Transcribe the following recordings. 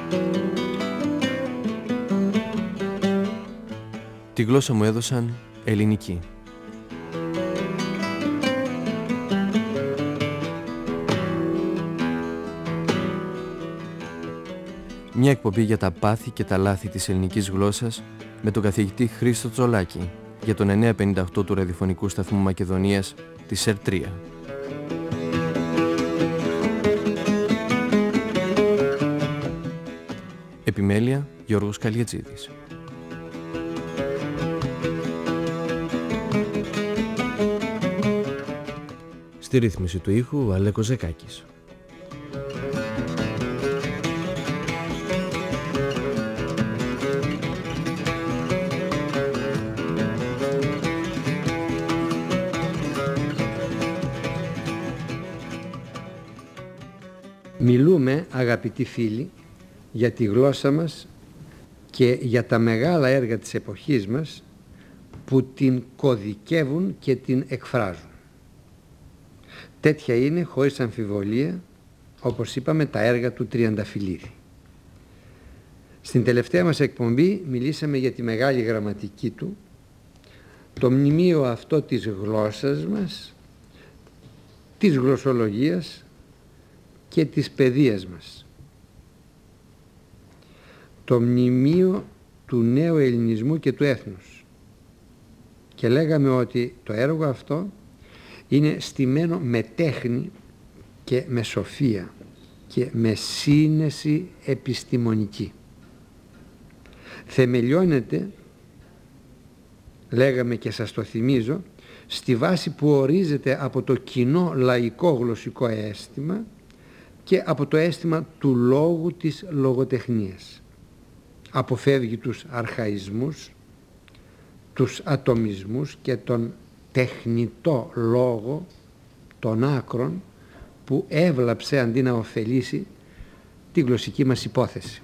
Τη γλώσσα μου έδωσαν ελληνική. Μια εκπομπή για τα πάθη και τα λάθη της ελληνικής γλώσσας με τον καθηγητή Χρήστο Τσολάκη για τον 958 του ραδιοφωνικού σταθμού Μακεδονίας της ΕΡΤ3. Επιμέλεια Γιώργος Καλιετζίδης. Στη ρύθμιση του ήχου Αλέκος Ζεκάκης. Μιλούμε, αγαπητοί φίλοι, για τη γλώσσα μας και για τα μεγάλα έργα της εποχής μας που την κωδικεύουν και την εκφράζουν. Τέτοια είναι, χωρίς αμφιβολία, όπως είπαμε, τα έργα του Τριανταφυλλίδη. Στην τελευταία μας εκπομπή μιλήσαμε για τη μεγάλη γραμματική του, το μνημείο αυτό της γλώσσας μας, της γλωσσολογίας και της παιδείας μας. Το μνημείο του νέου ελληνισμού και του έθνους. Και λέγαμε ότι το έργο αυτό είναι στημένο με τέχνη και με σοφία και με σύνεση επιστημονική. Θεμελιώνεται, λέγαμε και σας το θυμίζω, στη βάση που ορίζεται από το κοινό λαϊκό γλωσσικό αίσθημα και από το αίσθημα του λόγου της λογοτεχνίας. Αποφεύγει τους αρχαϊσμούς, τους ατομισμούς και τον τεχνητό λόγο των άκρων που έβλαψε αντί να ωφελήσει τη γλωσσική μας υπόθεση.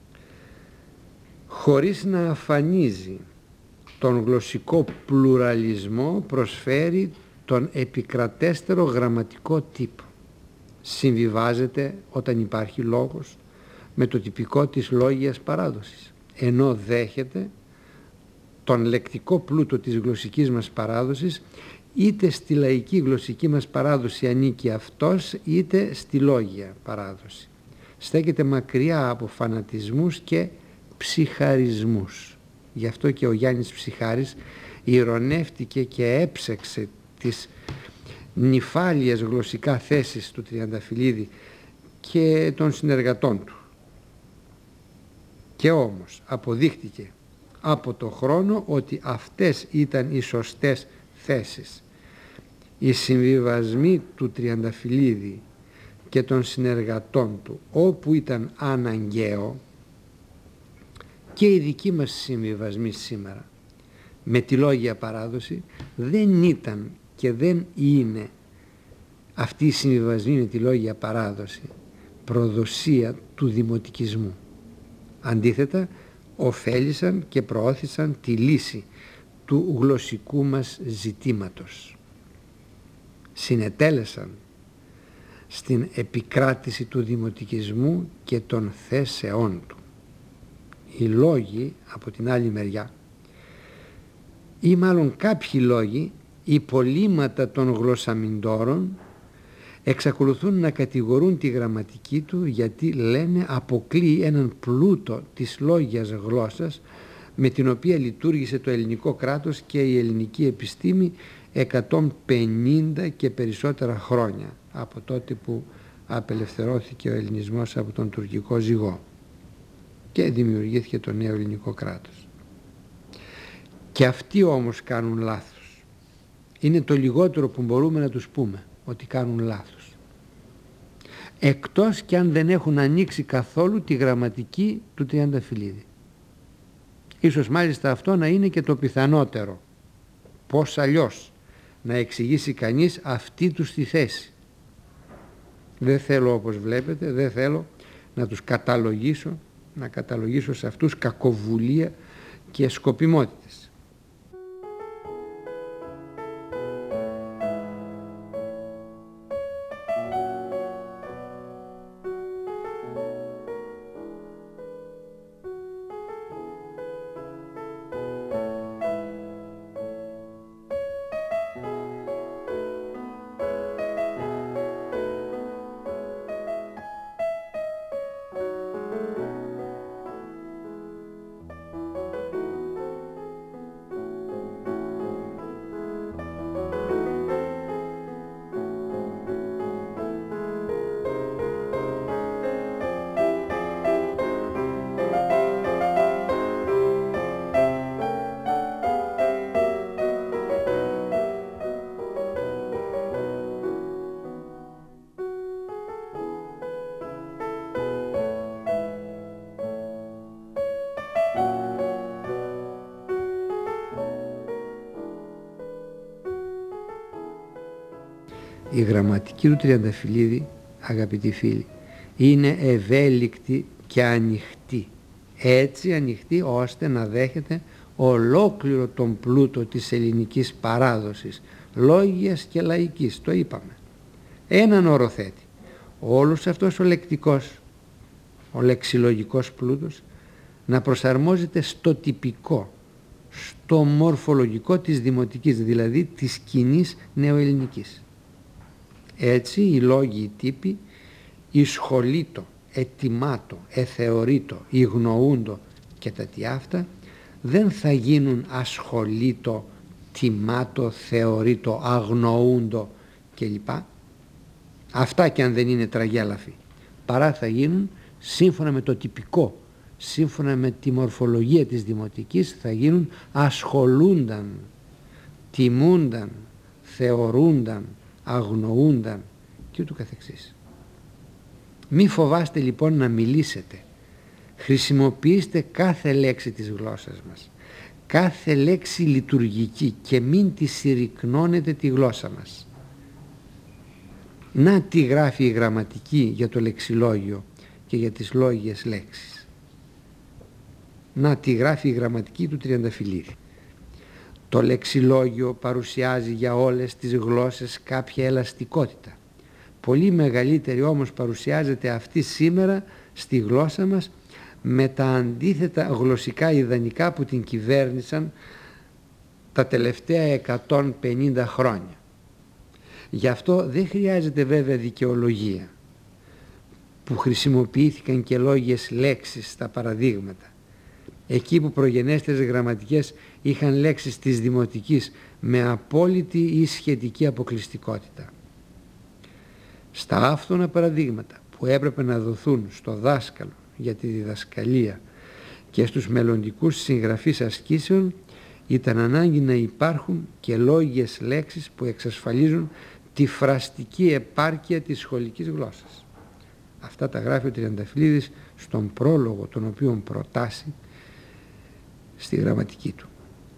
Χωρίς να αφανίζει τον γλωσσικό πλουραλισμό, προσφέρει τον επικρατέστερο γραμματικό τύπο. Συμβιβάζεται όταν υπάρχει λόγος με το τυπικό της λόγιας παράδοσης, ενώ δέχεται τον λεκτικό πλούτο της γλωσσικής μας παράδοσης, είτε στη λαϊκή γλωσσική μας παράδοση ανήκει αυτός, είτε στη λόγια παράδοση. Στέκεται μακριά από φανατισμούς και ψυχαρισμούς. Γι' αυτό και ο Γιάννης Ψυχάρης ηρωνεύτηκε και έψεξε τις νυφάλιες γλωσσικά θέσεις του Τριανταφυλλίδη και των συνεργατών του. Και όμως αποδείχτηκε από το χρόνο ότι αυτές ήταν οι σωστές θέσεις. Οι συμβιβασμοί του Τριανταφυλλίδη και των συνεργατών του, όπου ήταν αναγκαίο, και οι δικοί μας συμβιβασμοί σήμερα με τη λόγια παράδοση δεν ήταν και δεν είναι αυτοί οι συμβιβασμοί με τη λόγια παράδοση προδοσία του δημοτικισμού. Αντίθετα, ωφέλησαν και προώθησαν τη λύση του γλωσσικού μας ζητήματος. Συνετέλεσαν στην επικράτηση του δημοτικισμού και των θέσεών του. Οι λόγοι, από την άλλη μεριά, ή μάλλον κάποιοι λόγοι, υπολείμματα των γλωσσαμιντόρων, εξακολουθούν να κατηγορούν τη γραμματική του, γιατί λένε αποκλείει έναν πλούτο της λόγιας γλώσσας με την οποία λειτουργήσε το ελληνικό κράτος και η ελληνική επιστήμη 150 και περισσότερα χρόνια από τότε που απελευθερώθηκε ο ελληνισμός από τον τουρκικό ζυγό και δημιουργήθηκε το νέο ελληνικό κράτος. Και αυτοί όμως κάνουν λάθος. Είναι το λιγότερο που μπορούμε να τους πούμε, ότι κάνουν λάθος. Εκτός κι αν δεν έχουν ανοίξει καθόλου τη γραμματική του Τριανταφυλλίδη. Ίσως μάλιστα αυτό να είναι και το πιθανότερο. Πώς αλλιώς να εξηγήσει κανείς αυτή τους τη θέση. Δεν θέλω, όπως βλέπετε, δεν θέλω να τους καταλογίσω, να καταλογίσω σε αυτούς κακοβουλία και σκοπιμότητες. Η γραμματική του Τριανταφυλλίδη, αγαπητοί φίλοι, είναι ευέλικτη και ανοιχτή. Έτσι ανοιχτή ώστε να δέχεται ολόκληρο τον πλούτο της ελληνικής παράδοσης, λόγιας και λαϊκής, το είπαμε. Έναν όρο θέτει. Όλος αυτός ο λεκτικός, ο λεξιλογικός πλούτος να προσαρμόζεται στο τυπικό, στο μορφολογικό της δημοτικής, δηλαδή της κοινής νεοελληνικής. Έτσι οι λόγοι, οι τύποι, ισχολείτο, ετοιμάτο, εθεωρείτο, ηγνοούντο και τα τι αυτά δεν θα γίνουν ασχολείτο, τιμάτο, θεωρείτο, αγνοούντο κλπ. Αυτά και αν δεν είναι τραγέλαφοι, παρά θα γίνουν σύμφωνα με το τυπικό, σύμφωνα με τη μορφολογία της δημοτικής, θα γίνουν ασχολούνταν, τιμούνταν, θεωρούνταν, αγνοούνταν και ούτω καθεξής. Μη φοβάστε λοιπόν να μιλήσετε. Χρησιμοποιήστε κάθε λέξη της γλώσσας μας, κάθε λέξη λειτουργική, και μην τη συρρυκνώνετε τη γλώσσα μας. Να τι γράφει η γραμματική για το λεξιλόγιο και για τις λόγιες λέξεις. Να τι γράφει η γραμματική του Τριανταφυλλίδη. Το λεξιλόγιο παρουσιάζει για όλες τις γλώσσες κάποια ελαστικότητα. Πολύ μεγαλύτερη όμως παρουσιάζεται αυτή σήμερα στη γλώσσα μας με τα αντίθετα γλωσσικά ιδανικά που την κυβέρνησαν τα τελευταία 150 χρόνια. Γι' αυτό δεν χρειάζεται βέβαια δικαιολογία που χρησιμοποιήθηκαν και λόγιες λέξεις στα παραδείγματα. Εκεί που προγενέστερες γραμματικές είχαν λέξεις της δημοτικής με απόλυτη ή σχετική αποκλειστικότητα. Στα άφθονα παραδείγματα που έπρεπε να δοθούν στο δάσκαλο για τη διδασκαλία και στους μελλοντικούς συγγραφείς ασκήσεων ήταν ανάγκη να υπάρχουν και λόγιες λέξεις που εξασφαλίζουν τη φραστική επάρκεια της σχολικής γλώσσας. Αυτά τα γράφει ο Τριανταφυλλίδης στον πρόλογο τον οποίον προτάσει στη γραμματική του.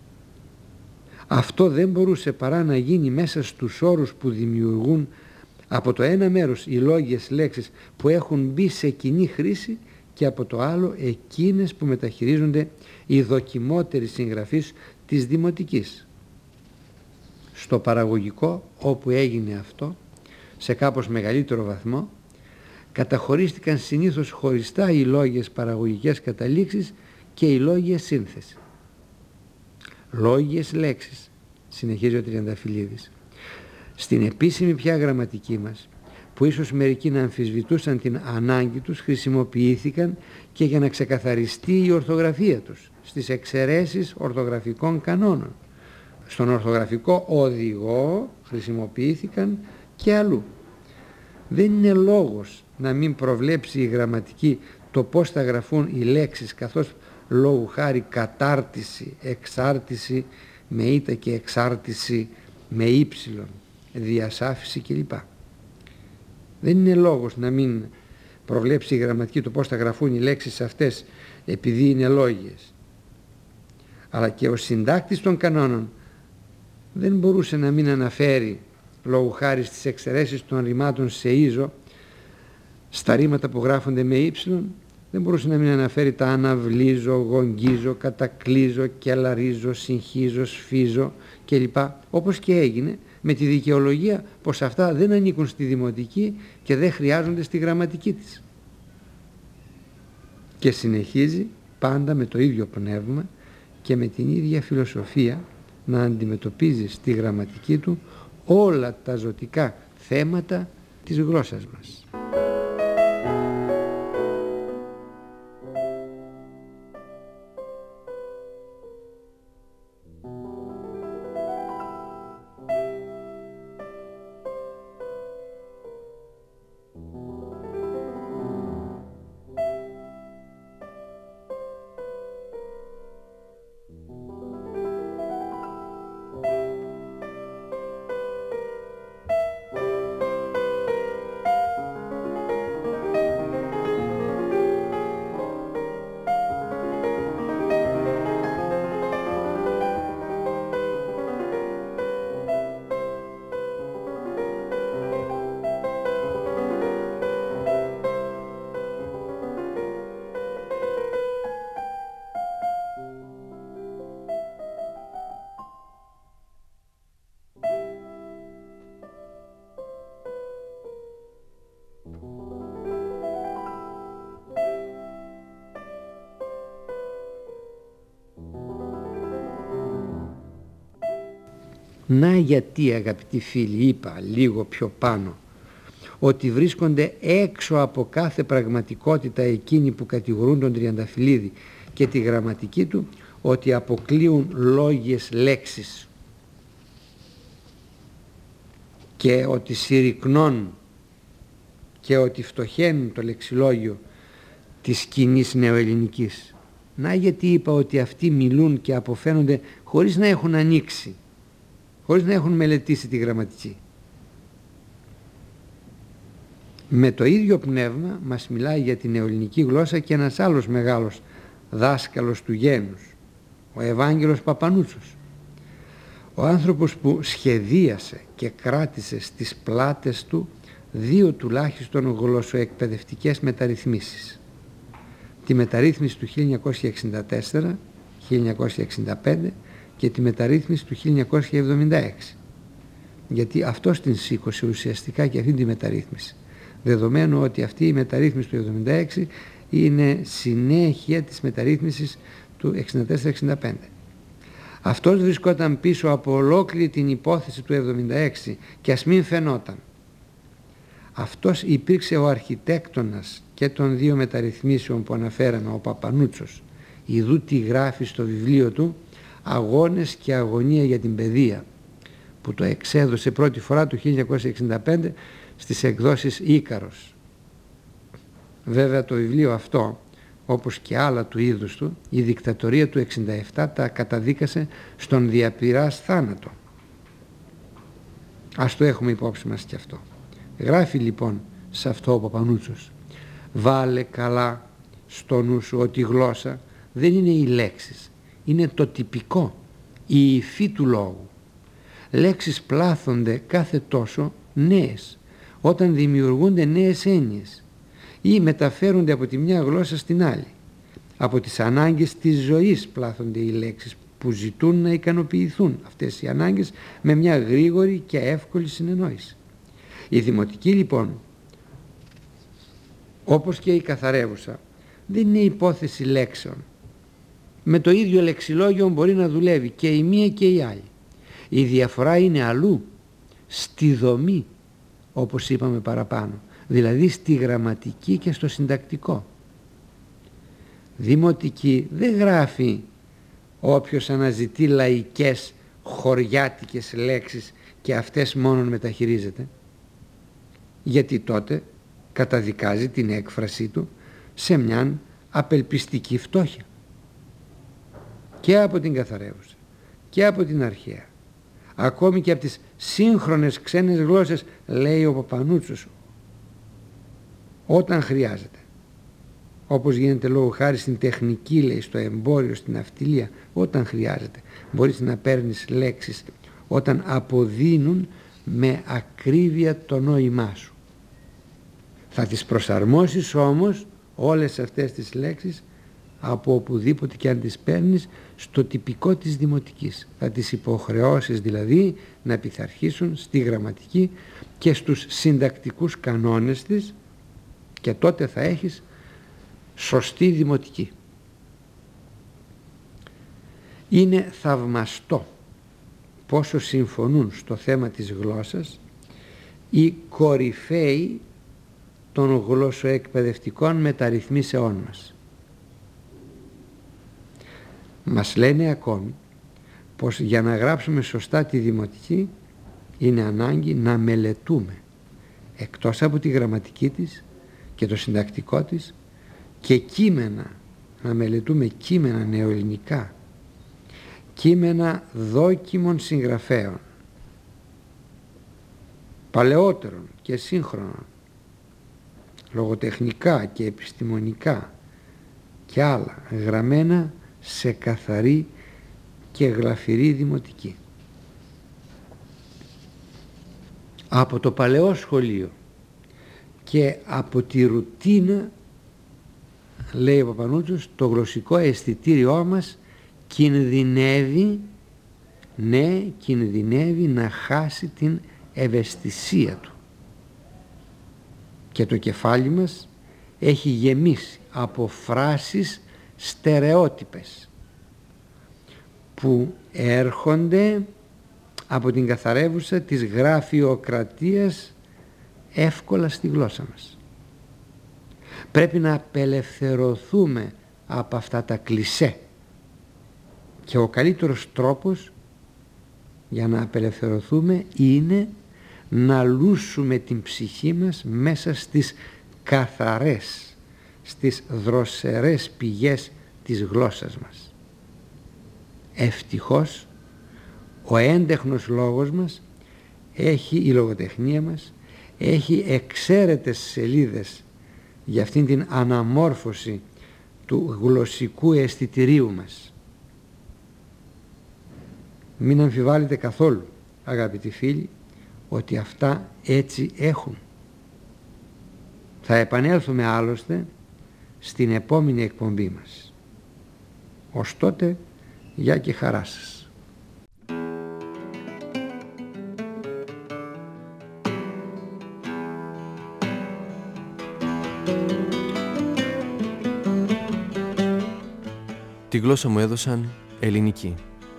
Αυτό δεν μπορούσε παρά να γίνει μέσα στους όρους που δημιουργούν από το ένα μέρος οι λόγιες λέξεις που έχουν μπει σε κοινή χρήση και από το άλλο εκείνες που μεταχειρίζονται οι δοκιμότεροι συγγραφείς της δημοτικής. Στο παραγωγικό, όπου έγινε αυτό, σε κάπως μεγαλύτερο βαθμό, καταχωρίστηκαν συνήθως χωριστά οι λόγιες παραγωγικές καταλήξεις και οι λόγιες σύνθεση. Λόγιες λέξεις, συνεχίζει ο Τριανταφυλλίδης, στην επίσημη πια γραμματική μας, που ίσως μερικοί να αμφισβητούσαν την ανάγκη τους, χρησιμοποιήθηκαν και για να ξεκαθαριστεί η ορθογραφία τους στις εξαιρέσεις ορθογραφικών κανόνων. Στον ορθογραφικό οδηγό χρησιμοποιήθηκαν και αλλού. Δεν είναι λόγος να μην προβλέψει η γραμματική το πώς θα γραφούν οι λέξεις, καθώς λόγου χάρη κατάρτιση, εξάρτηση με ήτα και εξάρτηση με ύψιλον, διασάφηση κλπ. Δεν είναι λόγος να μην προβλέψει η γραμματική το πώς θα γραφούν οι λέξεις αυτές επειδή είναι λόγιες. Αλλά και ο συντάκτης των κανόνων δεν μπορούσε να μην αναφέρει λόγου χάρη στις εξαιρέσεις των ρημάτων σε ίζο, στα ρήματα που γράφονται με ύψιλον, δεν μπορούσε να μην αναφέρει τα αναβλίζω, γογγίζω, κατακλείζω, κελαρίζω, συγχίζω, σφίζω κλπ. Όπως και έγινε με τη δικαιολογία πως αυτά δεν ανήκουν στη δημοτική και δεν χρειάζονται στη γραμματική της. Και συνεχίζει πάντα με το ίδιο πνεύμα και με την ίδια φιλοσοφία να αντιμετωπίζει στη γραμματική του όλα τα ζωτικά θέματα της γλώσσας μας. Να γιατί, αγαπητοί φίλοι, είπα λίγο πιο πάνω ότι βρίσκονται έξω από κάθε πραγματικότητα εκείνοι που κατηγορούν τον Τριανταφυλλίδη και τη γραμματική του ότι αποκλείουν λόγιες λέξεις και ότι συρρυκνώνουν και ότι φτωχαίνουν το λεξιλόγιο της κοινής νεοελληνικής. Να γιατί είπα ότι αυτοί μιλούν και αποφαίνονται χωρίς να έχουν ανοίξει, χωρίς να έχουν μελετήσει τη γραμματική. Με το ίδιο πνεύμα μας μιλάει για την νεοελληνική γλώσσα και ένας άλλος μεγάλος δάσκαλος του γένους, ο Ευάγγελος Παπανούτσος. Ο άνθρωπος που σχεδίασε και κράτησε στις πλάτες του 2 τουλάχιστον γλωσσοεκπαιδευτικές μεταρρυθμίσεις. Τη μεταρρύθμιση του 1964-1965 και τη μεταρρύθμιση του 1976. Γιατί αυτός την σήκωσε ουσιαστικά και αυτή τη μεταρρύθμιση. Δεδομένου ότι αυτή η μεταρρύθμιση του 1976 είναι συνέχεια της μεταρρύθμισης του 1964-1965. Αυτός βρισκόταν πίσω από ολόκληρη την υπόθεση του 1976 και ας μην φαινόταν. Αυτός υπήρξε ο αρχιτέκτονας και των 2 μεταρρυθμίσεων που αναφέραμε, ο Παπανούτσος. Ιδού τι γράφει στο βιβλίο του «Αγώνες και αγωνία για την παιδεία», που το εξέδωσε πρώτη φορά το 1965 στις εκδόσεις Ίκαρος. Βέβαια το βιβλίο αυτό, όπως και άλλα του είδους του, η δικτατορία του 1967 τα καταδίκασε στον διαπειράς θάνατο. Ας το έχουμε υπόψη μας και αυτό. Γράφει λοιπόν σε αυτό ο Παπανούτσος: βάλε καλά στο νου σου ότι η γλώσσα δεν είναι οι λέξεις, είναι το τυπικό, η υφή του λόγου. Λέξεις πλάθονται κάθε τόσο νέες όταν δημιουργούνται νέες έννοιες ή μεταφέρονται από τη μια γλώσσα στην άλλη. Από τις ανάγκες της ζωής πλάθονται οι λέξεις που ζητούν να ικανοποιηθούν αυτές οι ανάγκες με μια γρήγορη και εύκολη συνεννόηση. Η δημοτική λοιπόν, όπως και η καθαρεύουσα, δεν είναι υπόθεση λέξεων. Με το ίδιο λεξιλόγιο μπορεί να δουλεύει και η μία και η άλλη. Η διαφορά είναι αλλού, στη δομή, όπως είπαμε παραπάνω, δηλαδή στη γραμματική και στο συντακτικό. Δημοτική δεν γράφει όποιος αναζητεί λαϊκές χωριάτικες λέξεις και αυτές μόνον μεταχειρίζεται, γιατί τότε καταδικάζει την έκφρασή του σε μιαν απελπιστική φτώχεια. Και από την καθαρεύουσα και από την αρχαία, ακόμη και από τις σύγχρονες ξένες γλώσσες, λέει ο Παπανούτσος, όταν χρειάζεται, όπως γίνεται λόγω χάρη στην τεχνική, λέει, στο εμπόριο, στην ναυτιλία, όταν χρειάζεται μπορείς να παίρνεις λέξεις όταν αποδίνουν με ακρίβεια το νόημά σου. Θα τις προσαρμόσεις όμως όλες αυτές τις λέξεις από οπουδήποτε και αν τις παίρνεις στο τυπικό της δημοτικής. Θα τις υποχρεώσεις δηλαδή να πειθαρχήσουν στη γραμματική και στους συντακτικούς κανόνες της και τότε θα έχεις σωστή δημοτική. Είναι θαυμαστό πόσο συμφωνούν στο θέμα της γλώσσας οι κορυφαίοι των γλωσσοεκπαιδευτικών μεταρρυθμίσεών μας. Μας λένε ακόμη πως για να γράψουμε σωστά τη δημοτική είναι ανάγκη να μελετούμε εκτός από τη γραμματική της και το συντακτικό της και κείμενα, να μελετούμε κείμενα νεοελληνικά, κείμενα δόκιμων συγγραφέων, παλαιότερων και σύγχρονων, λογοτεχνικά και επιστημονικά και άλλα, γραμμένα σε καθαρή και γλαφυρή δημοτική. Από το παλαιό σχολείο και από τη ρουτίνα, λέει ο Παπανούτσος, το γλωσσικό αισθητήριό μας κινδυνεύει να χάσει την ευαισθησία του και το κεφάλι μας έχει γεμίσει από φράσεις στερεότυπες που έρχονται από την καθαρεύουσα της γραφειοκρατίας εύκολα στη γλώσσα μας. Πρέπει να απελευθερωθούμε από αυτά τα κλισέ και ο καλύτερος τρόπος για να απελευθερωθούμε είναι να λούσουμε την ψυχή μας μέσα στις καθαρές, στις δροσερές πηγές της γλώσσας μας. Ευτυχώς ο έντεχνος λόγος μας έχει, η λογοτεχνία μας έχει εξαίρετες σελίδες για αυτήν την αναμόρφωση του γλωσσικού αισθητηρίου μας. Μην αμφιβάλλετε καθόλου, αγαπητοί φίλοι, ότι αυτά έτσι έχουν. Θα επανέλθουμε άλλωστε στην επόμενη εκπομπή μας. Ως τότε, γεια και χαρά σας. Τη γλώσσα μου έδωσαν ελληνική.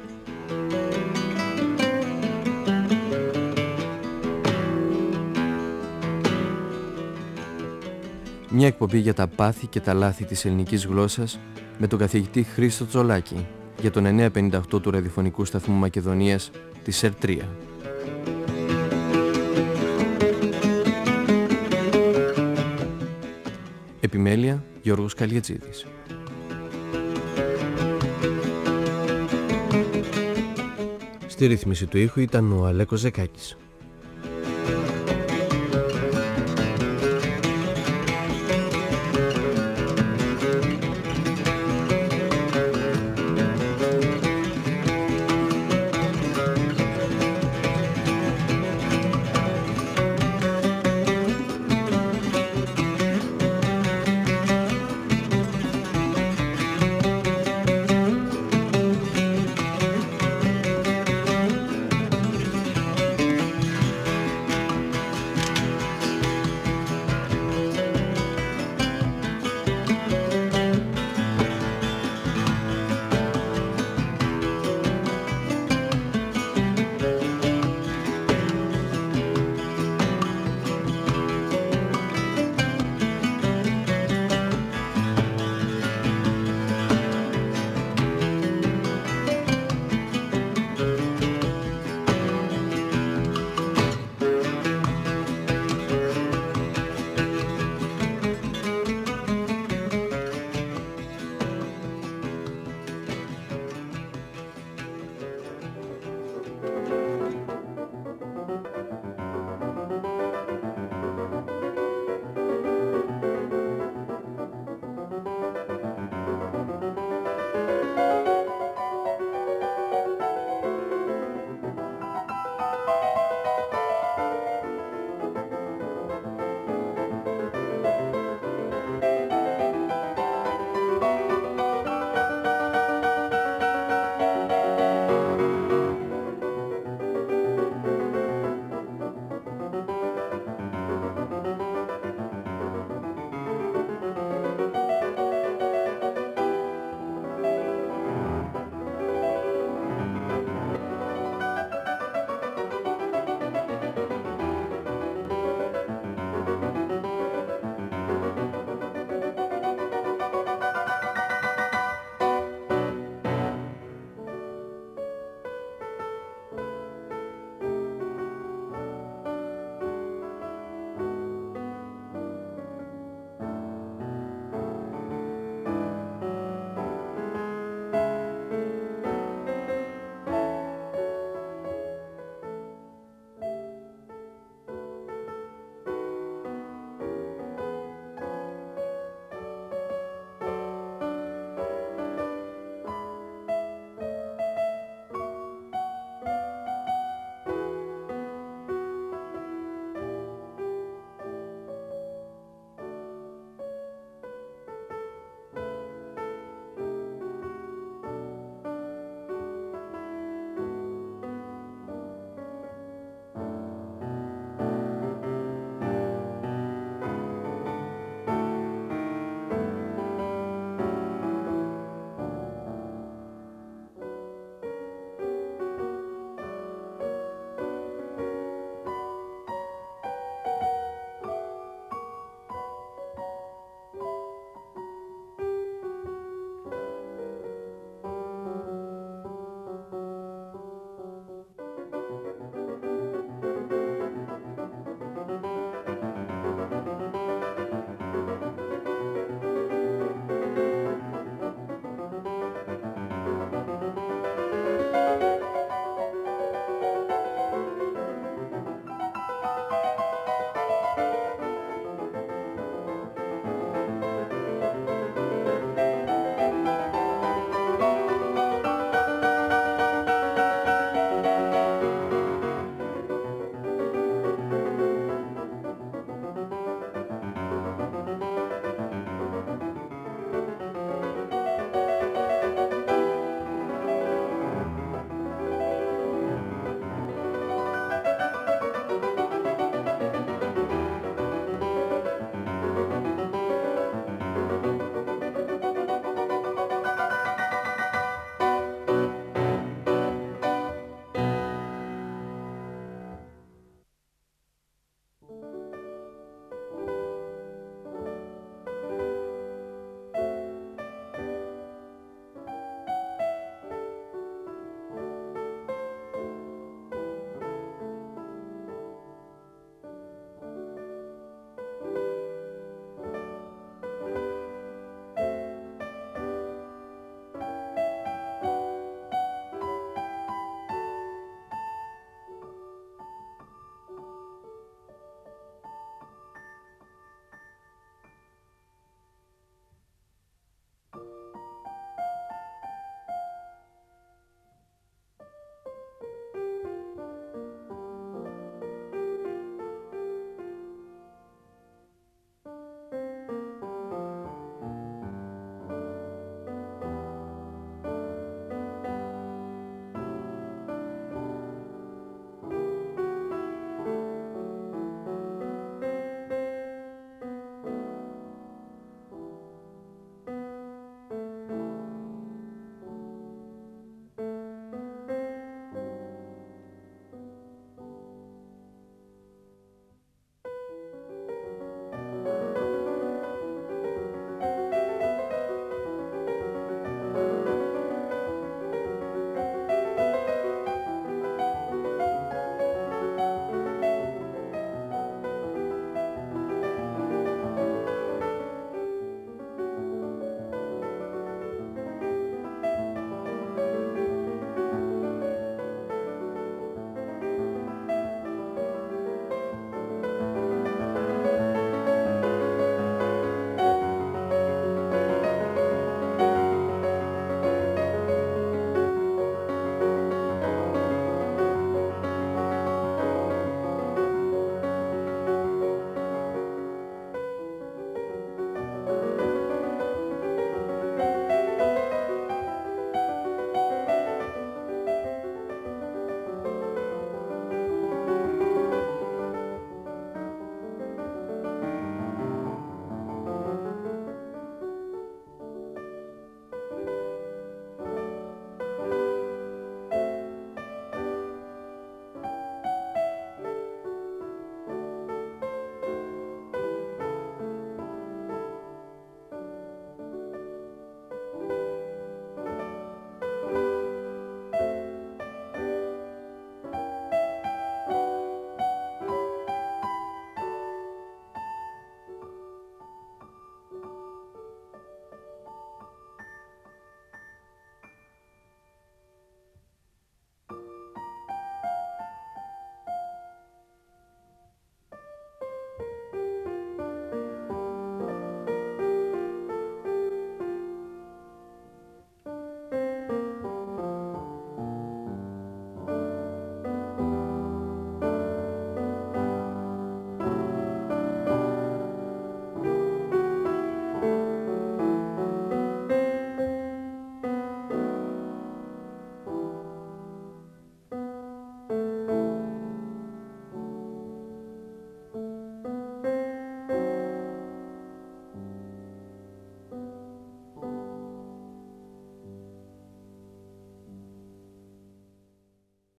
Μια εκπομπή για τα πάθη και τα λάθη της ελληνικής γλώσσας με τον καθηγητή Χρήστο Τζολάκη για τον 958 του ραδιοφωνικού σταθμού Μακεδονίας της ΣΕΡ 3. Επιμέλεια Γιώργος Καλιατζίδης. Στη ρύθμιση του ήχου ήταν ο Αλέκος Ζεκάκης.